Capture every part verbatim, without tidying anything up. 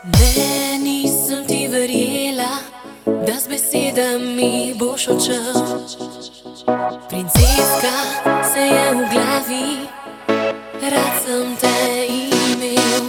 Ne, nisem ti verjela, da z besedami boš odšel. Princeska se je v glavi, rad sem te imel.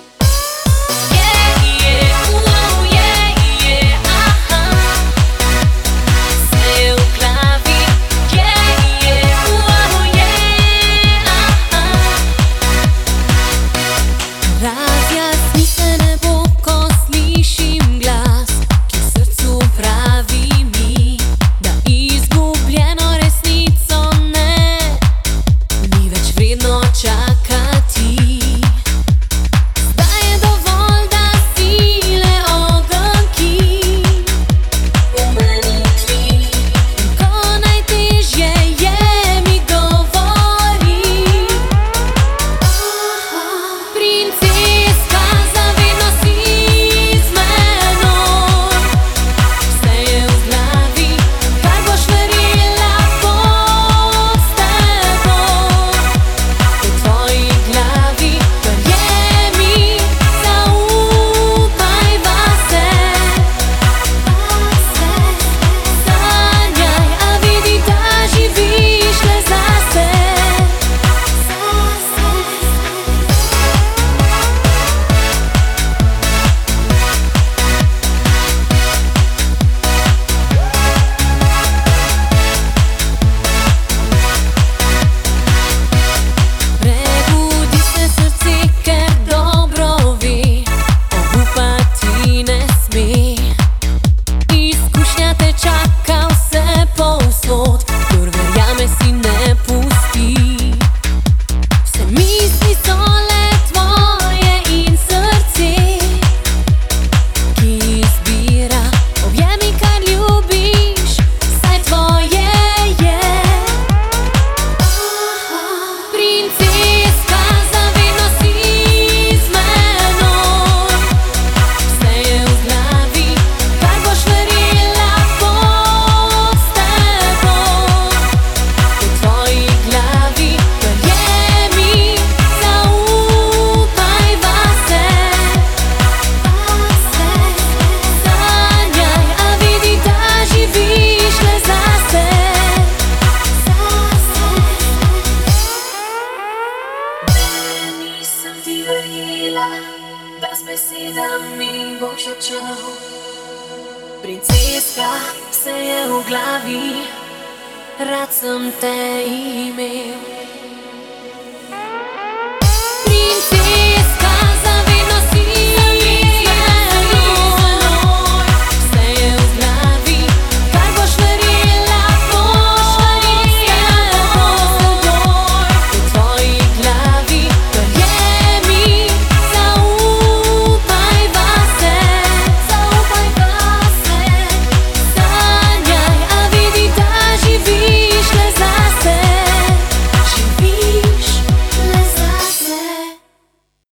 Razjasni se nebo, ko slišim glas, ki srcu pravi mi, da izgubljeno resnico ne, ni več vredno čakati. Zdaj je dovolj, da sile oganki v meni tli, in ko najtežje je, mi govori. Princeska, zavedno si z menoj, vse je v glavi, kar boš verjela, bo s teboj. V tvoji glavi, verjemi, zaupaj vase. Sanjaj, a vidi, da živiš le zase. Prebudi se srce, ker dobro ve, obupati ne sme. Izkušnja te čaka vse povsod, kdor verjame, si ne pusti. Vse misli so le tvoje in srce, ki izbira. Objemi, kar ljubiš, saj tvoje je. Princeska, zavedno si z menoj, vse je v glavi, kar boš verjela, bo s teboj. V tvoji glavi, verjemi, zaupaj vase. Sanjaj, a vidi, da živiš le zase. Nisem ti verjela, da z besedami boš odšel. Princeska se je v glavi, rad sem te imel.